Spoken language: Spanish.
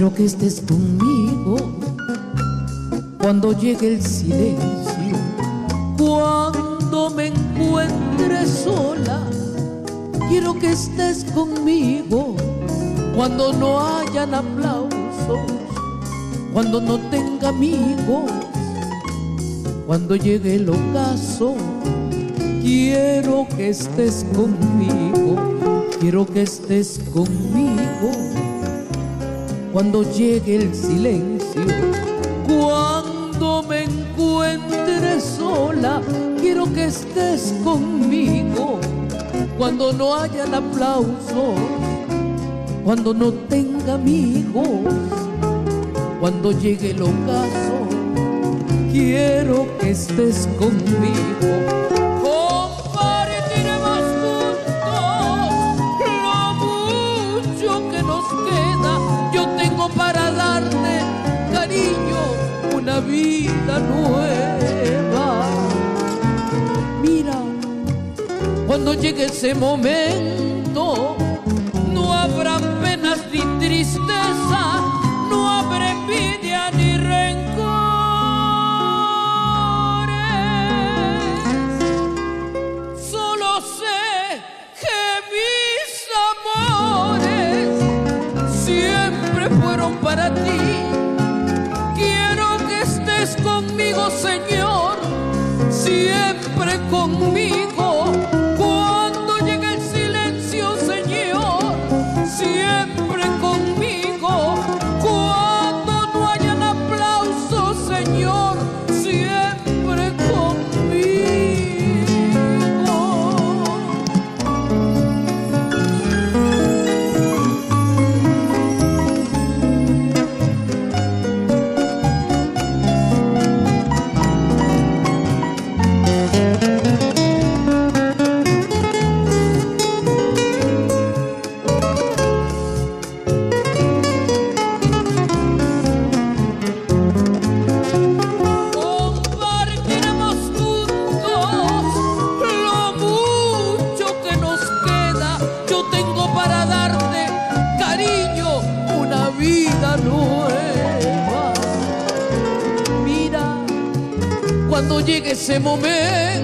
Quiero que estés conmigo cuando llegue el silencio, cuando me encuentre sola. Quiero que estés conmigo cuando no hayan aplausos, cuando no tenga amigos, cuando llegue el ocaso. Quiero que estés conmigo, quiero que estés conmigo cuando llegue el silencio, cuando me encuentre sola. Quiero que estés conmigo cuando no hayan aplausos, cuando no tenga amigos, cuando llegue el ocaso. Quiero que estés conmigo. Compartiremos juntos lo mucho que nos queda. Yo tengo para darte, cariño, una vida nueva. Mira, cuando llegue ese momento, no habrá penas ni tristeza, no habrá envidia ni rencores. Solo sé que mis amores siempre fueron para ti. Quiero que estés conmigo, Señor, siempre conmigo. Cuando llegue ese momento,